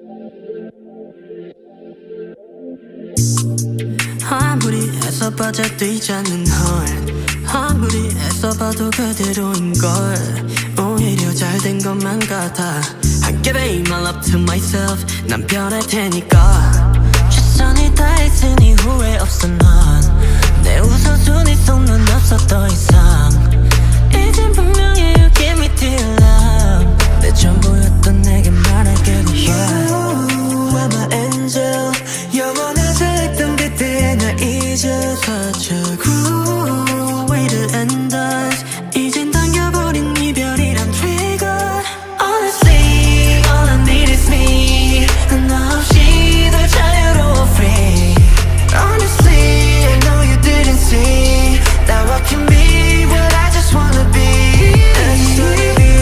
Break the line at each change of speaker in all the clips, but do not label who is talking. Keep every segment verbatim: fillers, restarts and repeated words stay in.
아무리 애써 빠져들지 않는 헐 아무리 애써 봐도 그대로인걸 오히려 잘된 것만 같아 I give it my love to myself 난 변할 테니까 최선을 다했으니 후회 없어 넌 내 우선순위 속 넌 없어 더 이상 이젠 분명히 you give me the love 내 전부였던 내게 말하게 돼 You are my angel 영원하자 했던 그때의 날 잊어서 저 cruel way to end us 이젠 당겨버린 이별이란 trigger Honestly all I need is me 너 없이 더 자유로워 free Honestly I know you didn't see that I can be what I just wanna be I just wanna be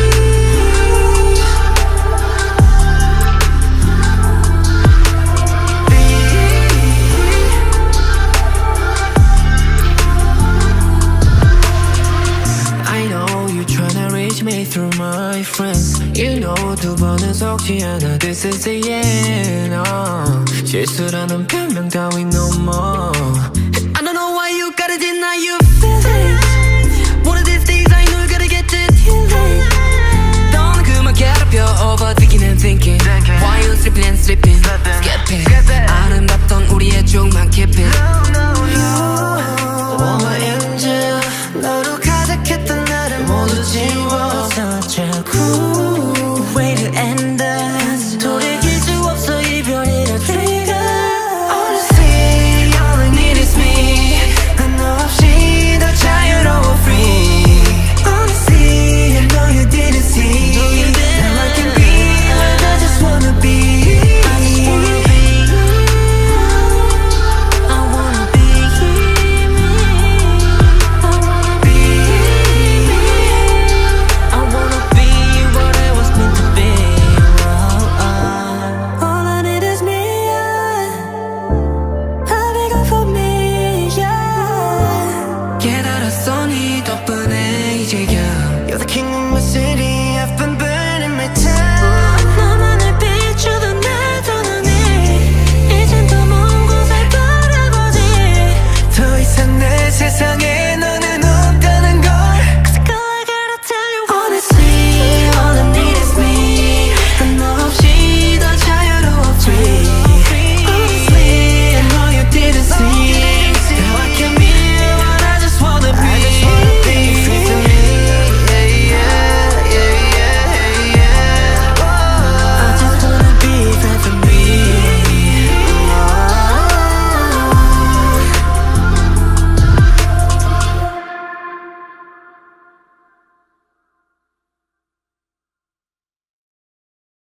me through my friends You know 두 번은 속지 않아 This is the end uh. 실수라는 변명 따위 no more I don't know why you gotta deny your feelings One of these days I know you gotta get the healing 너는 그만 괴롭혀 overthinking and thinking